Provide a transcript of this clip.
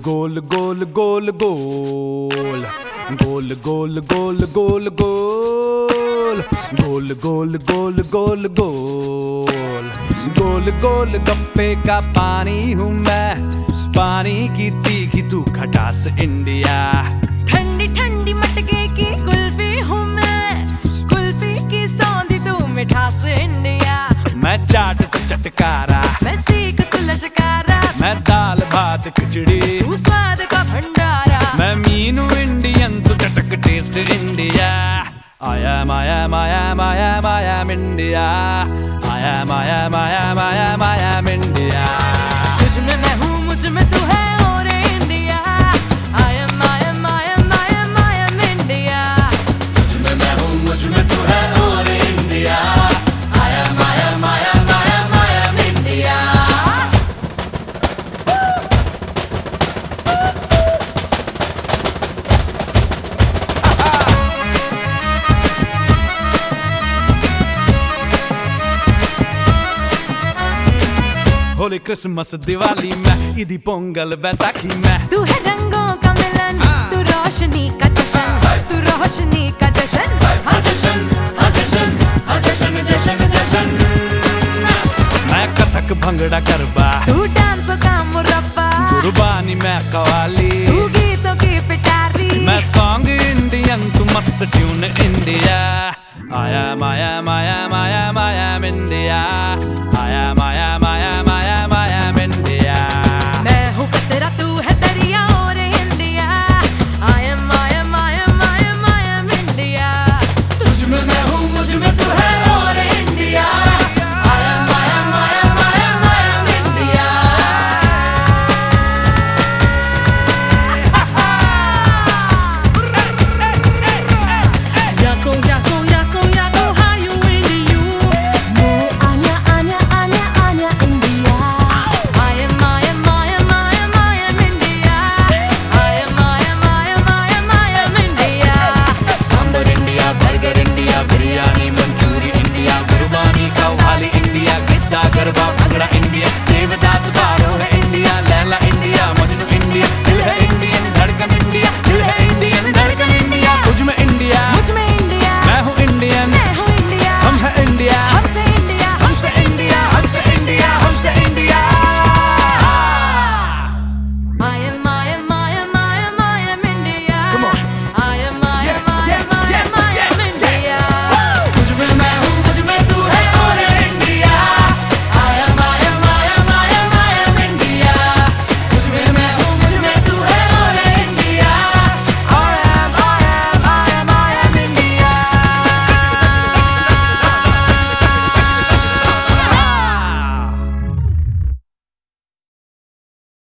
गोल गोल गोल गोल गोल गोल गोल गोल गोल गोल गोल गोल गोल गोल गोल गोल गप्पे का पानी हूँ मैं, पानी की तीखी तू खटास इंडिया। ठंडी ठंडी मटके की कुल्फी हूँ मैं, कुल्फी की सौंधी तू मिठास इंडिया। मैं चाट तो चटकारा, मैं सीख तू लश्कारा, मैं दाल भात खिचड़ी तू स्वाद का भंडारा। मैं मीनू इंडियन तू चटक टेस्ट इंडिया। आया माया माया माया माया इंडिया, आया माया माया माया माया इंडिया। तुझ में मैं हूँ मुझ में तू है और इंडिया, आया माया माया माया माया इंडिया। तुझ में मैं हूँ मुझ में तू है और इंडिया, आया माया माया माया माया इंडिया। होली क्रिसमस दिवाली में, ईदी पोंगल बैसाखी में तू है रंगों का मिलन, तू रोशनी का जश्न, तू रोशनी का जश्न। हाँ जश्न, हाँ जश्न, हाँ जश्न जश्न जश्न। मैं कथक भंगड़ा गरबा, तू डांसों का मुरब्बा, कुर्बानी मैं कवाली, तू गीतों की पिटारी। मैं सॉन्ग इंडियन तू मस्त ट्यून इंडिया। आया माया माया माया माया इंडिया,